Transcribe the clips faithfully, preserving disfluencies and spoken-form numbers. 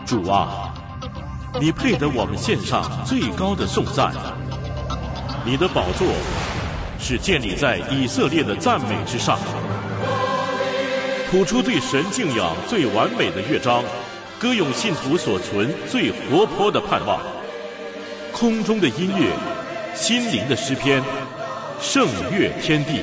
主啊，你配得我们献上最高的颂赞。你的宝座是建立在以色列的赞美之上，谱出对神敬仰最完美的乐章，歌咏信徒所存最活泼的盼望。空中的音乐，心灵的诗篇，圣乐天地。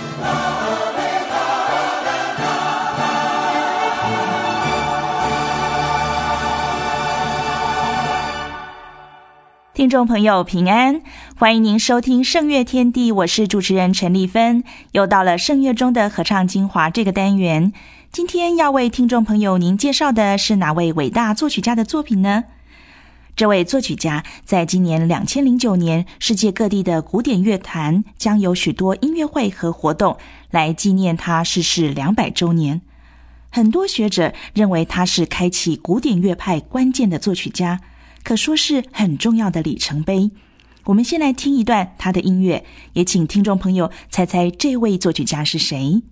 听众朋友平安，欢迎您收听圣乐天地，我是主持人陈丽芬。又到了圣乐中的合唱精华这个单元，今天要为听众朋友您介绍的是哪位伟大作曲家的作品呢？这位作曲家在今年两千零九年，世界各地的古典乐坛将有许多音乐会和活动来纪念他逝世两百周年。很多学者认为他是开启古典乐派关键的作曲家，可说是很重要的里程碑。我们先来听一段他的音乐，也请听众朋友猜猜这位作曲家是谁。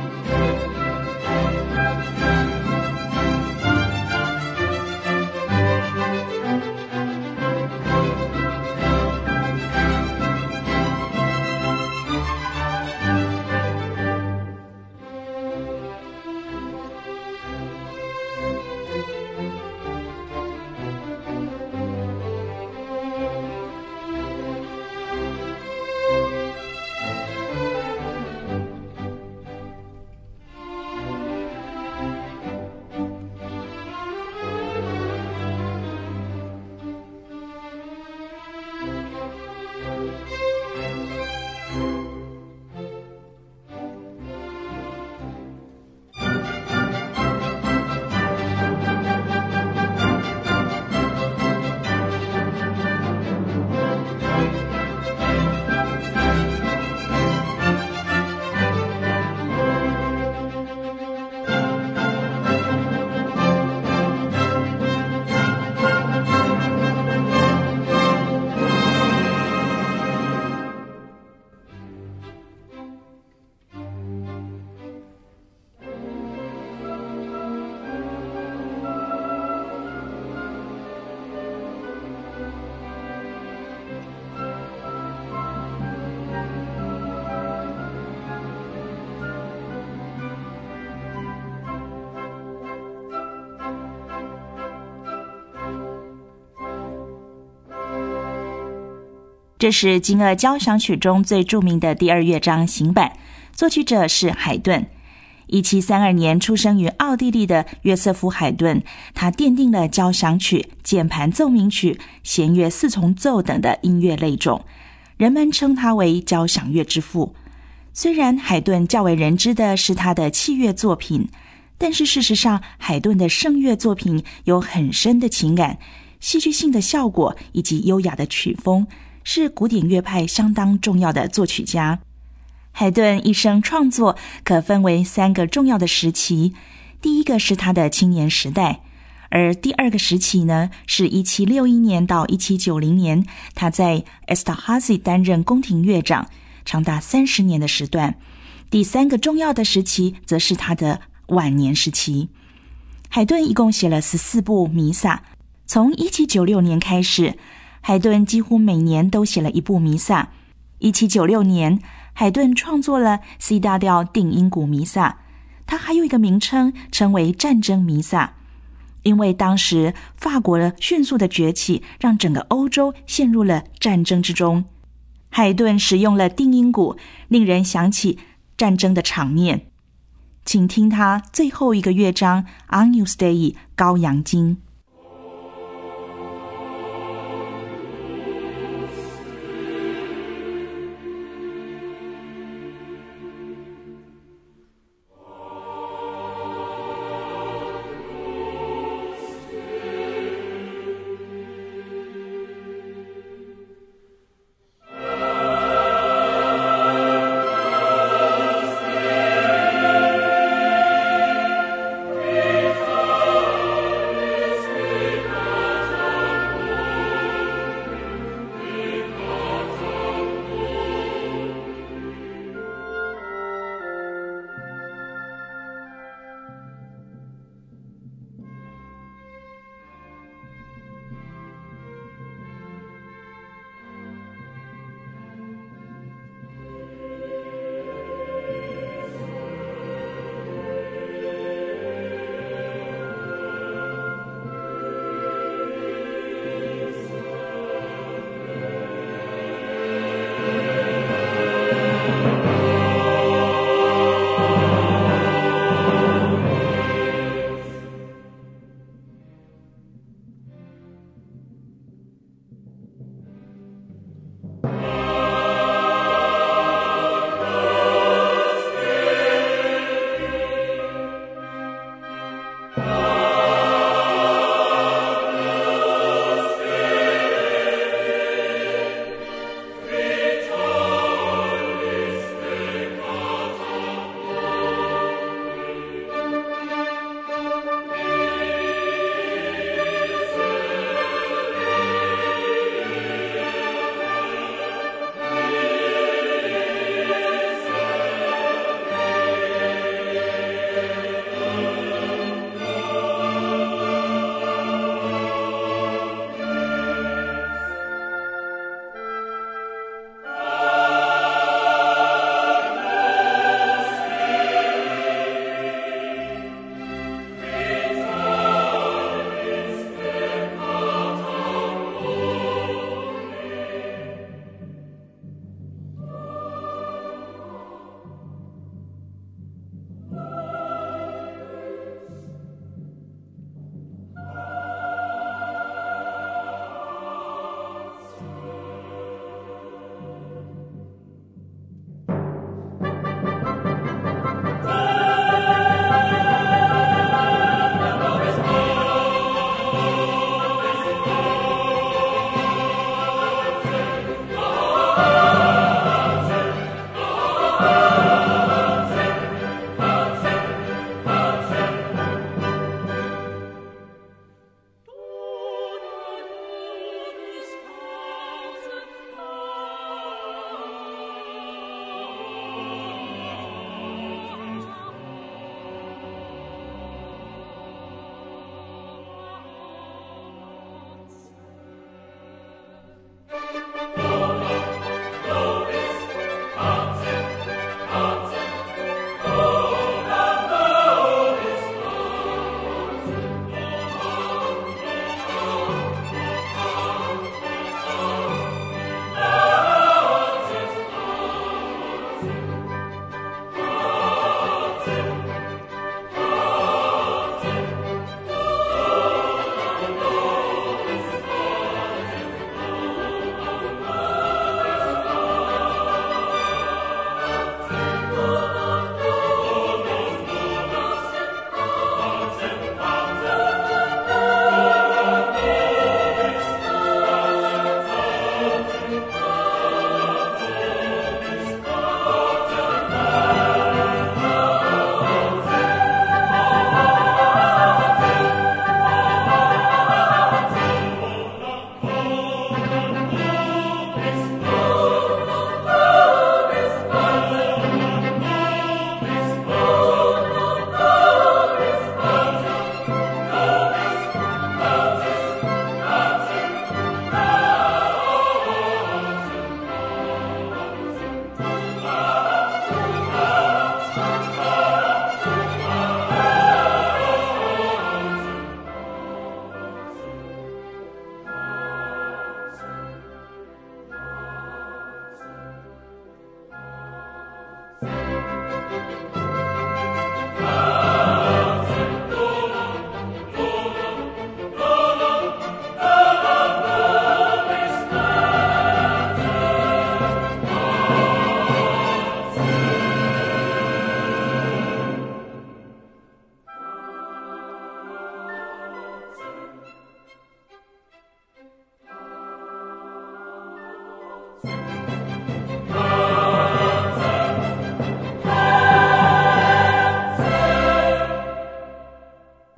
这是金鳄交响曲中最著名的第二乐章行板，作曲者是海顿。一七三二年出生于奥地利的约瑟夫·海顿，他奠定了交响曲、键盘奏鸣曲、弦乐四重奏等的音乐类种，人们称他为交响乐之父。虽然海顿较为人知的是他的器乐作品，但是事实上海顿的声乐作品有很深的情感、戏剧性的效果以及优雅的曲风，是古典乐派相当重要的作曲家。海顿一生创作可分为三个重要的时期，第一个是他的青年时代，而第二个时期呢，是一七六一年到一七九零年，他在 Esterházy 担任宫廷乐长，长达三十年的时段。第三个重要的时期则是他的晚年时期。海顿一共写了十四部弥撒，从一七九六年开始，海顿几乎每年都写了一部弥撒。一七九六年，海顿创作了 C 大调定音鼓弥撒，它还有一个名称，称为战争弥撒。因为当时法国的迅速的崛起，让整个欧洲陷入了战争之中。海顿使用了定音鼓，令人想起战争的场面。请听他最后一个乐章 Agnus Dei 羔羊经。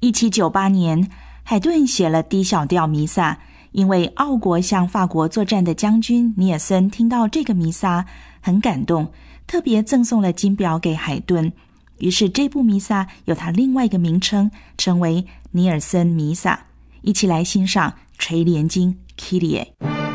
一七九八年，海顿写了 D 小调弥撒，因为奥国向法国作战的将军尼尔森听到这个弥撒很感动，特别赠送了金表给海顿，于是这部弥撒有它另外一个名称，称为尼尔森弥撒。一起来欣赏垂帘经 Kyrie。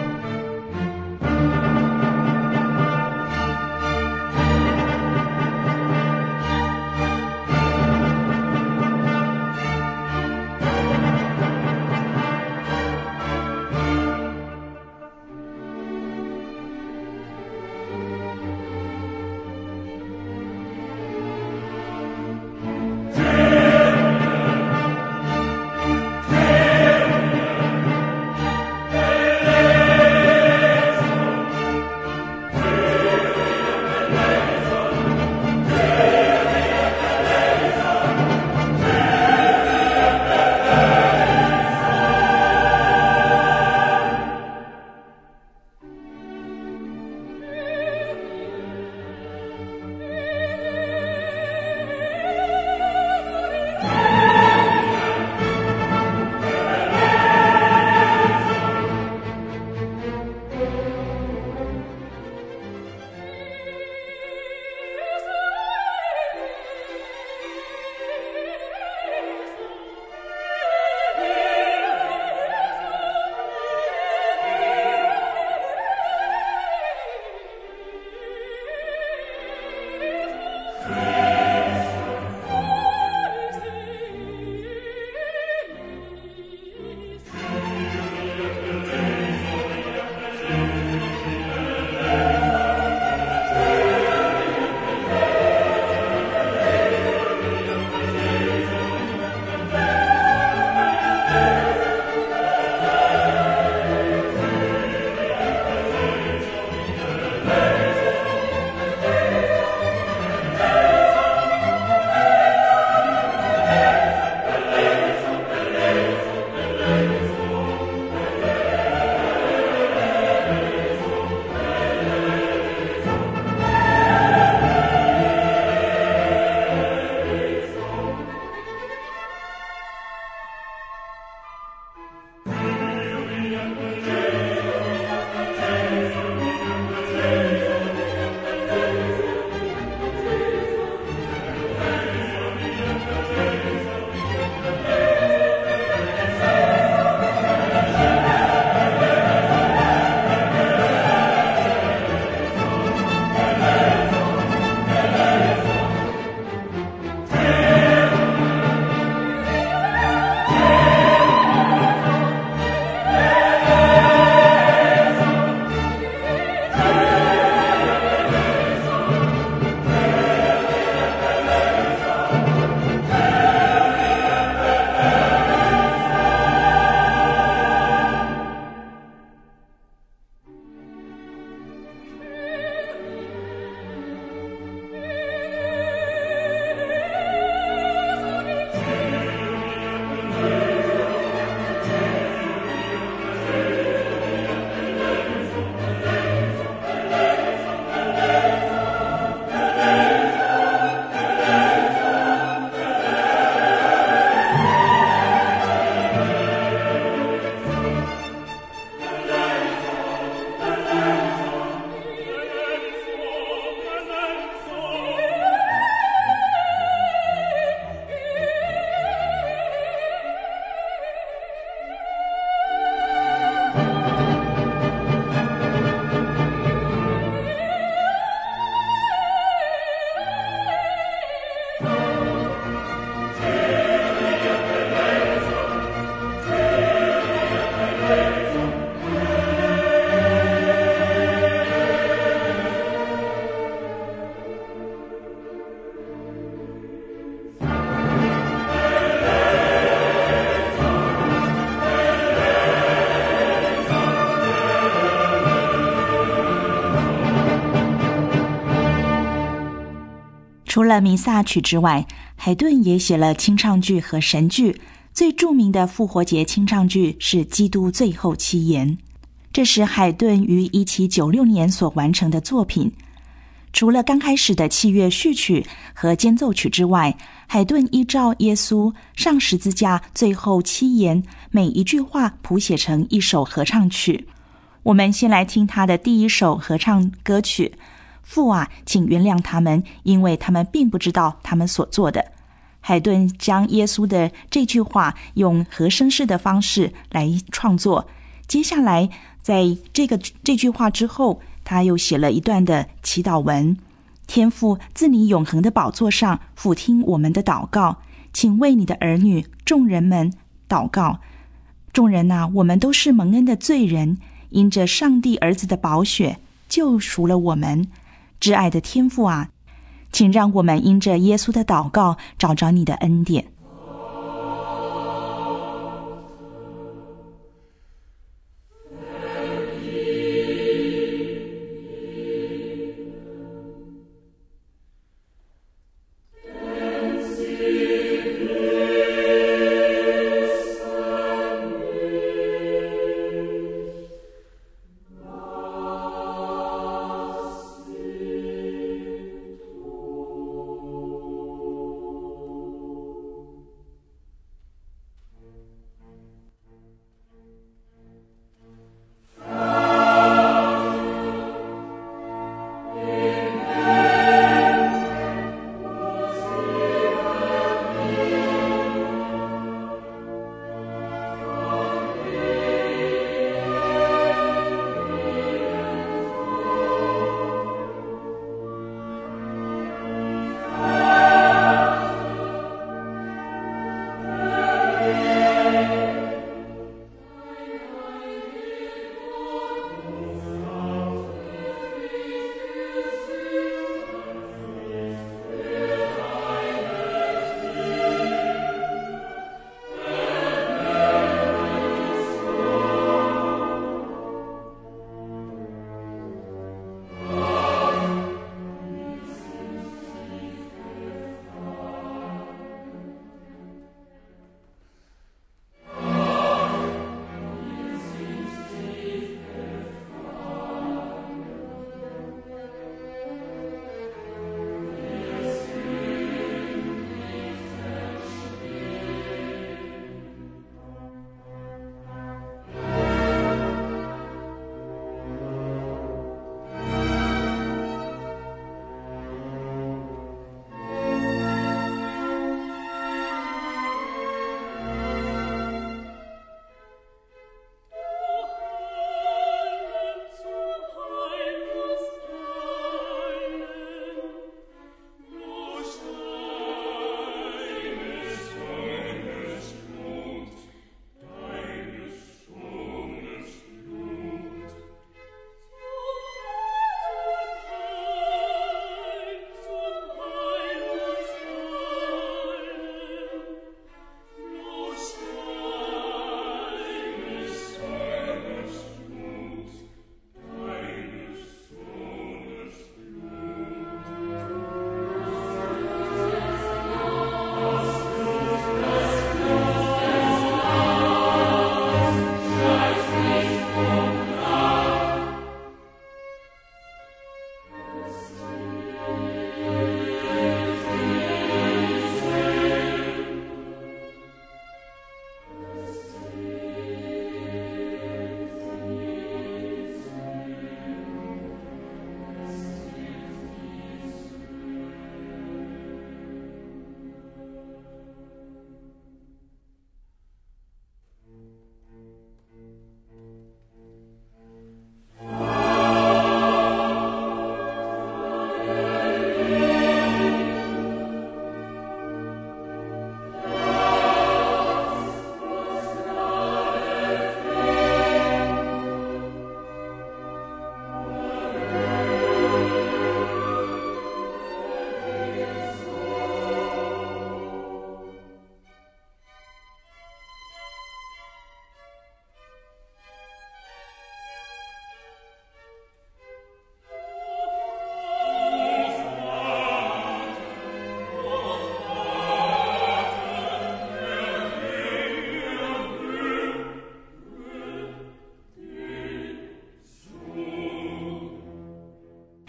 除了弥撒曲之外，海顿也写了清唱剧和神剧，最著名的复活节清唱剧是《基督最后七言》，这是海顿于一七九六年所完成的作品。 除了刚开始的器乐序曲和间奏曲之外，海顿依照耶稣上十字架最后七言，每一句话谱写成一首合唱曲。我们先来听他的第一首合唱歌曲。父啊，请原谅他们，因为他们并不知道他们所做的。海顿将耶稣的这句话用和声式的方式来创作。接下来在这个这句话之后，他又写了一段的祈祷文。天父，自你永恒的宝座上俯听我们的祷告，请为你的儿女众人们祷告。众人啊，我们都是蒙恩的罪人，因着上帝儿子的宝血救赎了我们。挚爱的天父啊，请让我们因着耶稣的祷告找着你的恩典。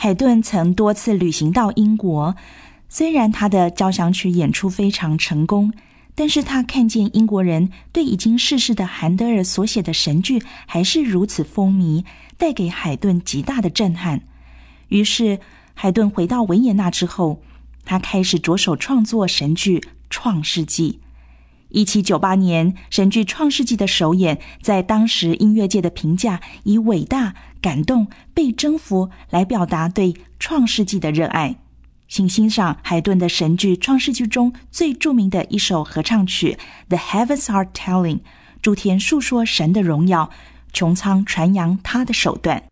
海顿曾多次旅行到英国，虽然他的交响曲演出非常成功，但是他看见英国人对已经逝世的韩德尔所写的神剧还是如此风靡，带给海顿极大的震撼。于是海顿回到维也纳之后，他开始着手创作神剧《创世纪》。一七九八年神剧《创世纪》的首演，在当时音乐界的评价以伟大、感动、被征服来表达对《创世纪》的热爱。请欣赏海顿的神剧《创世纪》中最著名的一首合唱曲《The Heavens Are Telling》，诸天述说神的荣耀，穹苍传扬他的手段。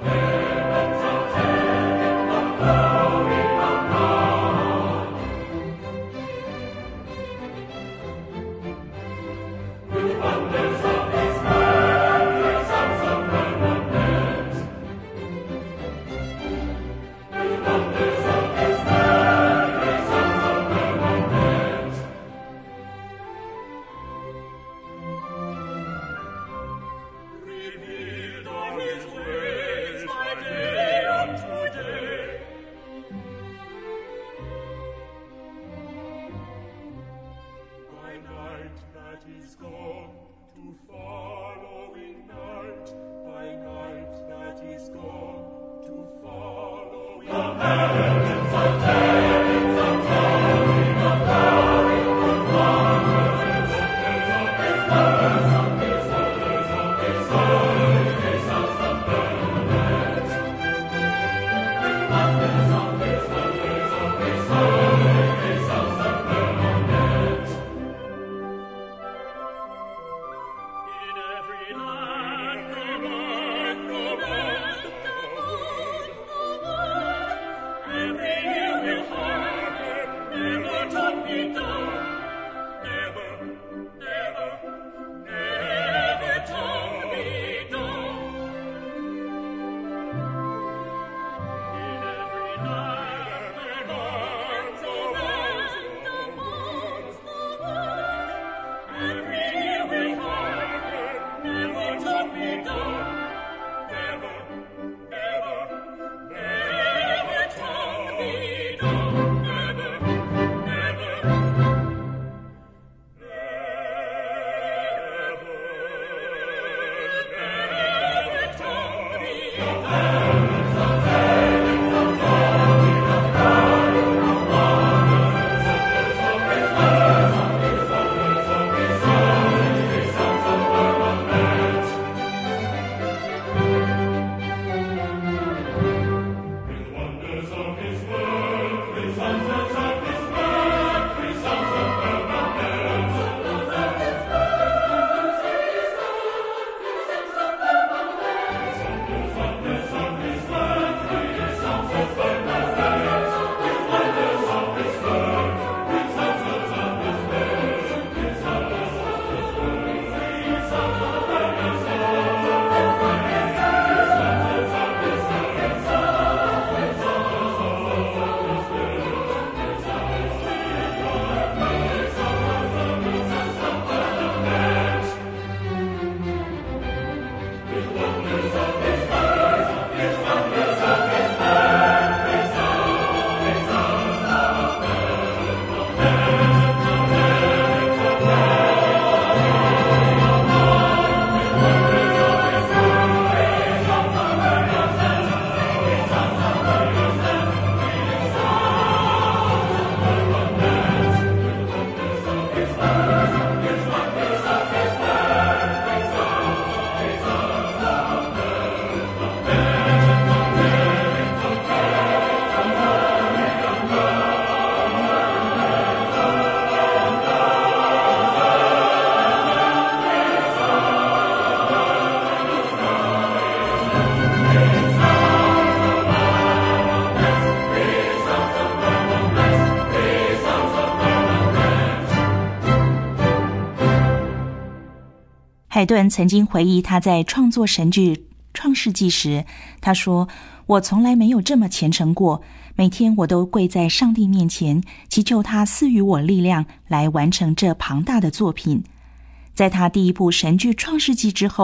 海顿曾经回忆他在创作神剧《创世纪》时，他说：我从来没有这么虔诚过，每天我都跪在上帝面前，祈求他赐予我力量来完成这庞大的作品。在他第一部神剧《创世纪》之后，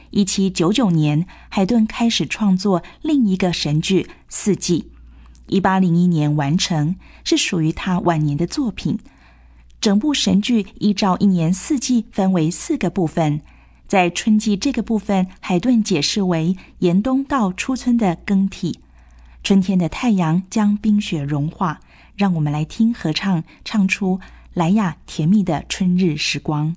一七九九年，海顿开始创作另一个神剧《四季》，一八零一年完成，是属于他晚年的作品。整部神剧依照一年四季分为四个部分，在春季这个部分，海顿解释为严冬到初春的更替，春天的太阳将冰雪融化。让我们来听合唱唱出莱雅甜蜜的春日时光。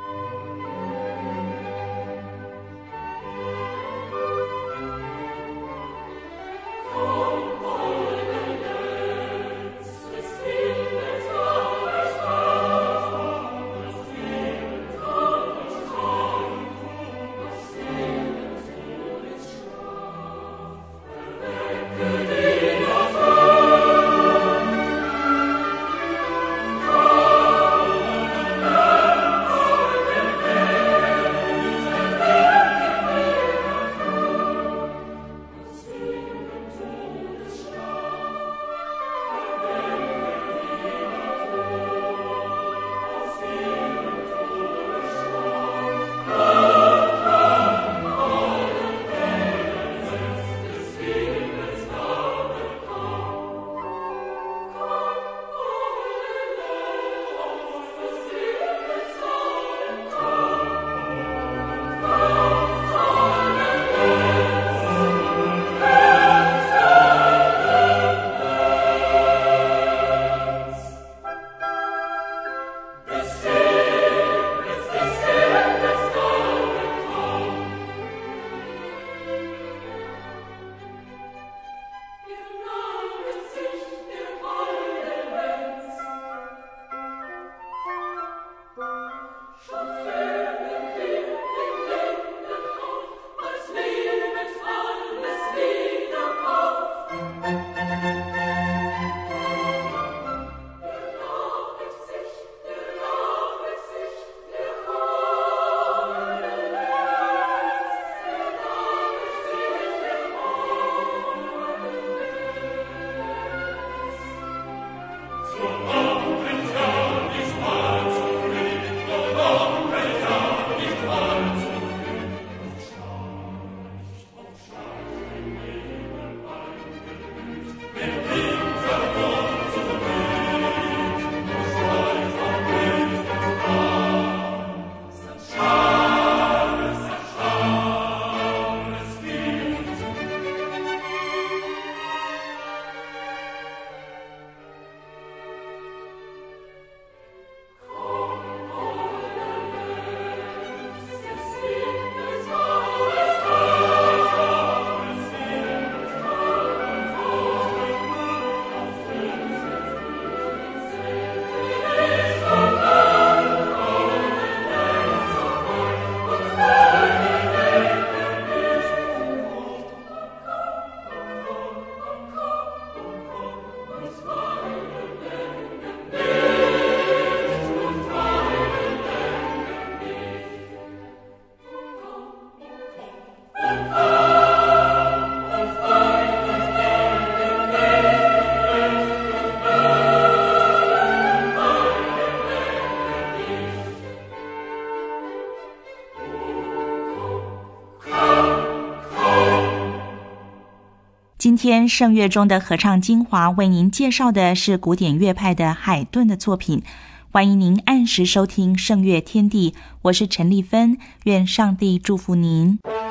今天圣乐中的合唱精华为您介绍的是古典乐派的海顿的作品，欢迎您按时收听圣乐天地，我是陈丽芬，愿上帝祝福您。